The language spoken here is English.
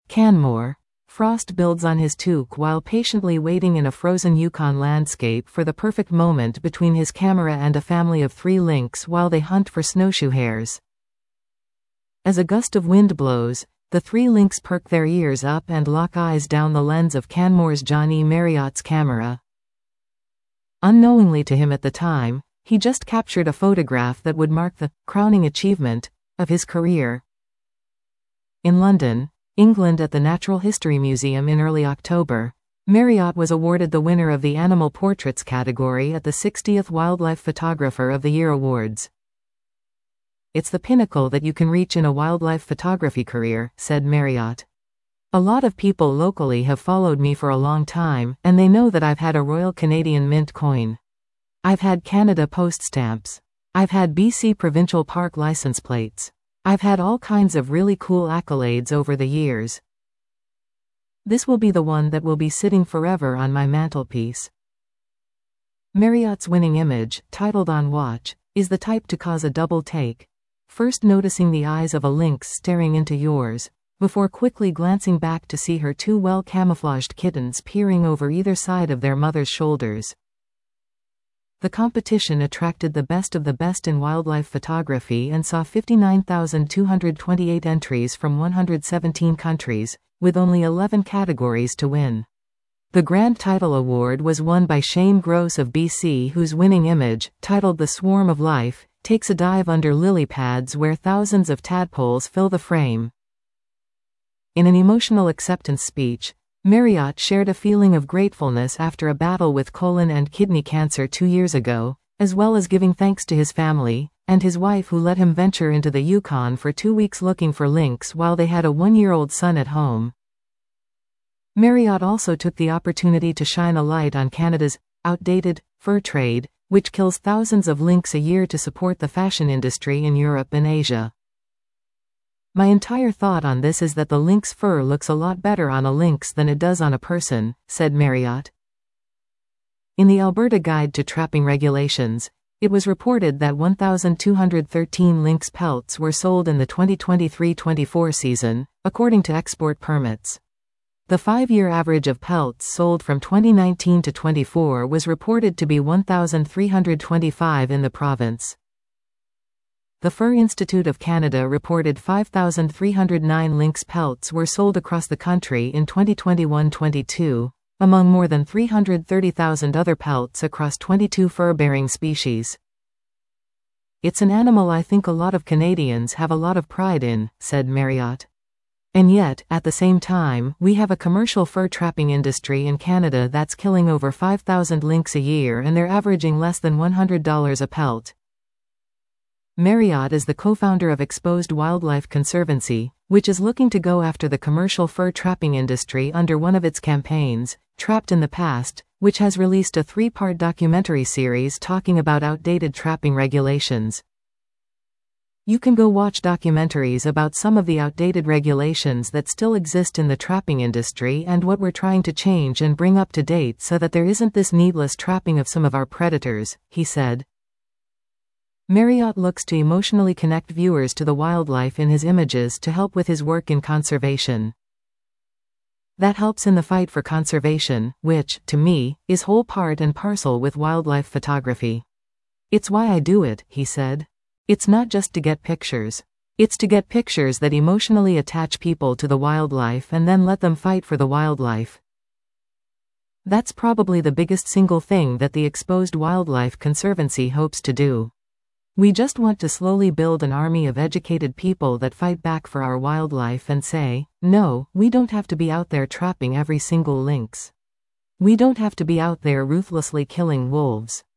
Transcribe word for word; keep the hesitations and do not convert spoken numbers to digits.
Canmore. Frost builds on his toque while patiently waiting in a frozen Yukon landscape for the perfect moment between his camera and a family of three lynx while they hunt for snowshoe hares. As a gust of wind blows, the three lynx perk their ears up and lock eyes down the lens of Canmore's John E. Marriott's camera. Unknowingly to him at the time, he just captured a photograph that would mark the crowning achievement of his career. In London, England, at the Natural History Museum in early October, Marriott was awarded the winner of the Animal Portraits category at the sixtieth Wildlife Photographer of the Year Awards. "It's the pinnacle that you can reach in a wildlife photography career," said Marriott. "A lot of people locally have followed me for a long time, and they know that I've had a Royal Canadian Mint coin. I've had Canada Post stamps. I've had B C Provincial Park license plates. I've had all kinds of really cool accolades over the years. This will be the one that will be sitting forever on my mantelpiece." Marriott's winning image, titled On Watch, is the type to cause a double take, first noticing the eyes of a lynx staring into yours, before quickly glancing back to see her two well-camouflaged kittens peering over either side of their mother's shoulders. The competition attracted the best of the best in wildlife photography and saw fifty-nine thousand two hundred twenty-eight entries from one hundred seventeen countries, with only eleven categories to win. The grand title award was won by Shane Gross of B C, whose winning image, titled The Swarm of Life, takes a dive under lily pads where thousands of tadpoles fill the frame. In an emotional acceptance speech, Marriott shared a feeling of gratefulness after a battle with colon and kidney cancer two years ago, as well as giving thanks to his family and his wife who let him venture into the Yukon for two weeks looking for lynx while they had a one-year-old son at home. Marriott also took the opportunity to shine a light on Canada's outdated fur trade, which kills thousands of lynx a year to support the fashion industry in Europe and Asia. "My entire thought on this is that the lynx fur looks a lot better on a lynx than it does on a person," said Marriott. In the Alberta Guide to Trapping Regulations, it was reported that one thousand two hundred thirteen lynx pelts were sold in the twenty twenty-three twenty-four season, according to export permits. The five-year average of pelts sold from twenty nineteen to twenty-four was reported to be one thousand three hundred twenty-five in the province. The Fur Institute of Canada reported five thousand three hundred nine lynx pelts were sold across the country in twenty twenty-one twenty-two, among more than three hundred thirty thousand other pelts across twenty-two fur-bearing species. "It's an animal I think a lot of Canadians have a lot of pride in," said Marriott. "And yet, at the same time, we have a commercial fur trapping industry in Canada that's killing over five thousand lynx a year and they're averaging less than one hundred dollars a pelt." Marriott is the co-founder of Exposed Wildlife Conservancy, which is looking to go after the commercial fur trapping industry under one of its campaigns, Trapped in the Past, which has released a three-part documentary series talking about outdated trapping regulations. You can go watch documentaries about some of the outdated regulations that still exist in the trapping industry and what we're trying to change and bring up to date so that there isn't this needless trapping of some of our predators, he said. Marriott looks to emotionally connect viewers to the wildlife in his images to help with his work in conservation. That helps in the fight for conservation, which, to me, is whole part and parcel with wildlife photography. "It's why I do it," he said. "It's not just to get pictures. It's to get pictures that emotionally attach people to the wildlife and then let them fight for the wildlife." That's probably the biggest single thing that the Exposed Wildlife Conservancy hopes to do. We just want to slowly build an army of educated people that fight back for our wildlife and say, no, we don't have to be out there trapping every single lynx. We don't have to be out there ruthlessly killing wolves.